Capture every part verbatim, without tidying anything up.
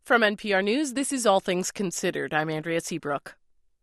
From N P R News, this is All Things Considered. I'm Andrea Seabrook.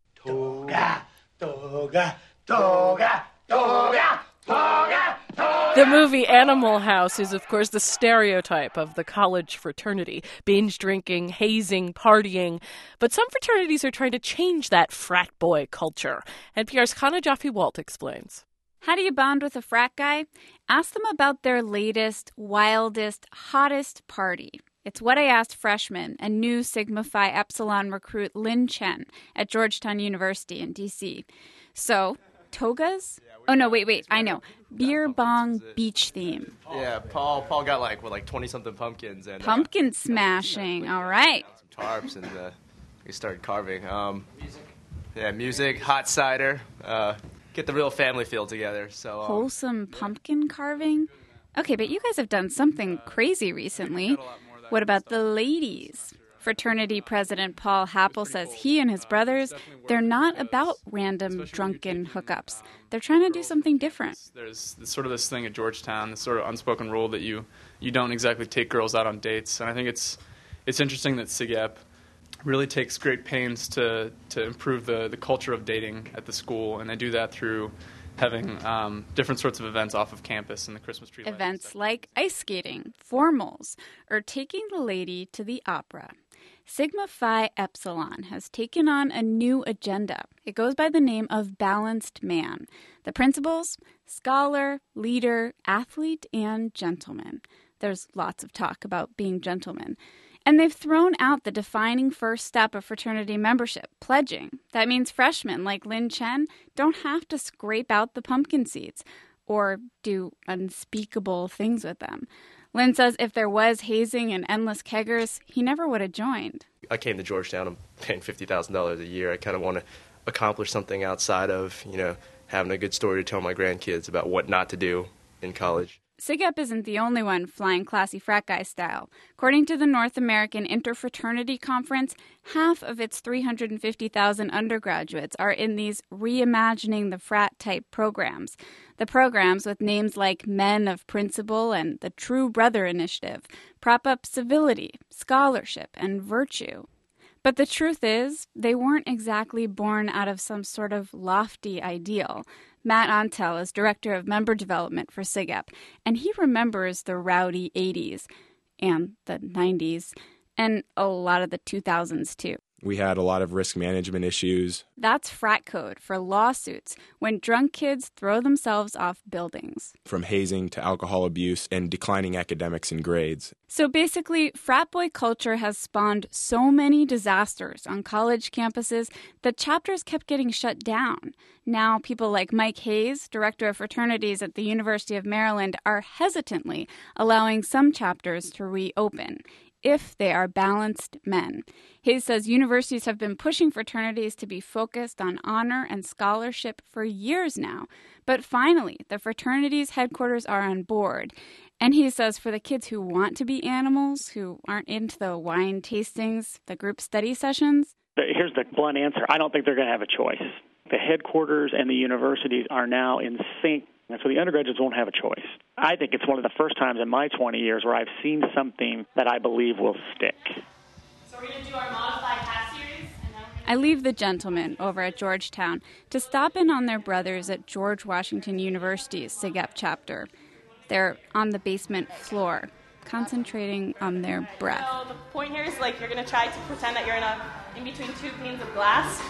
Toga, toga, toga, toga, toga, toga. The movie Animal House is, of course, the stereotype of the college fraternity. Binge drinking, hazing, partying. But some fraternities are trying to change that frat boy culture. N P R's Chana Joffe-Walt explains. How do you bond with a frat guy? Ask them about their latest, wildest, hottest party. It's what I asked freshman and new Sigma Phi Epsilon recruit Lin Chen at Georgetown University in D C. So, togas? Oh, no, wait, wait, I know. Beer bong beach theme. Yeah, Paul Paul got like, what, like twenty-something pumpkins. and Pumpkin uh, smashing, all right. Some tarps, and uh, we started carving. Um, music. Yeah, music, hot cider. Uh, get the real family feel together. So um, Wholesome pumpkin carving? Okay, but you guys have done something crazy recently. What about the ladies? Fraternity President Paul Happel says he and his brothers, they're not about random drunken hookups. They're trying to do something different. There's sort of this thing at Georgetown, this sort of unspoken rule that you, you don't exactly take girls out on dates. And I think it's it's interesting that SIGEP really takes great pains to, to improve the, the culture of dating at the school. And they do that through having um, different sorts of events off of campus and the Christmas tree lighting. Events like ice skating, formals, or taking the lady to the opera. Sigma Phi Epsilon has taken on a new agenda. It goes by the name of Balanced Man. The principles? Scholar, leader, athlete, and gentleman. There's lots of talk about being gentlemen. And they've thrown out the defining first step of fraternity membership, pledging. That means freshmen like Lin Chen don't have to scrape out the pumpkin seeds or do unspeakable things with them. Lin says if there was hazing and endless keggers, he never would have joined. I came to Georgetown. I'm paying fifty thousand dollars a year. I kind of want to accomplish something outside of, you know, having a good story to tell my grandkids about what not to do in college. SIGEP isn't the only one flying classy frat guy style. According to the North American Interfraternity Conference, half of its three hundred fifty thousand undergraduates are in these reimagining the frat-type programs. The programs, with names like Men of Principle and the True Brother Initiative, prop up civility, scholarship, and virtue. But the truth is, they weren't exactly born out of some sort of lofty ideal. Matt Antel is director of member development for SIGEP, and he remembers the rowdy eighties and the nineties and a lot of the two thousands too. We had a lot of risk management issues. That's frat code for lawsuits when drunk kids throw themselves off buildings. From hazing to alcohol abuse and declining academics and grades. So basically, frat boy culture has spawned so many disasters on college campuses that chapters kept getting shut down. Now people like Mike Hayes, director of fraternities at the University of Maryland, are hesitantly allowing some chapters to reopen, if they are balanced men. Hayes says universities have been pushing fraternities to be focused on honor and scholarship for years now. But finally, the fraternities' headquarters are on board. And he says for the kids who want to be animals, who aren't into the wine tastings, the group study sessions. Here's the blunt answer. I don't think they're going to have a choice. The headquarters and the universities are now in sync. And so the undergraduates won't have a choice. I think it's one of the first times in my twenty years where I've seen something that I believe will stick. So we're going to do our modified half series. And then we're I leave the gentlemen over at Georgetown to stop in on their brothers at George Washington University's SIGEP chapter. They're on the basement floor, concentrating on their breath. So the point here is like you're going to try to pretend that you're in a in between two panes of glass.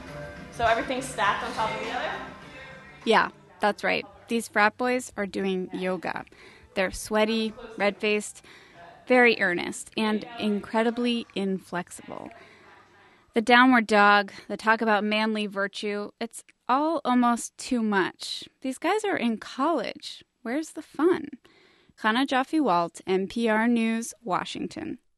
So everything's stacked on top of the other. Yeah, that's right. These frat boys are doing yoga. They're sweaty, red-faced, very earnest, and incredibly inflexible. The downward dog, the talk about manly virtue, it's all almost too much. These guys are in college. Where's the fun? Chana Joffe-Walt, N P R News, Washington.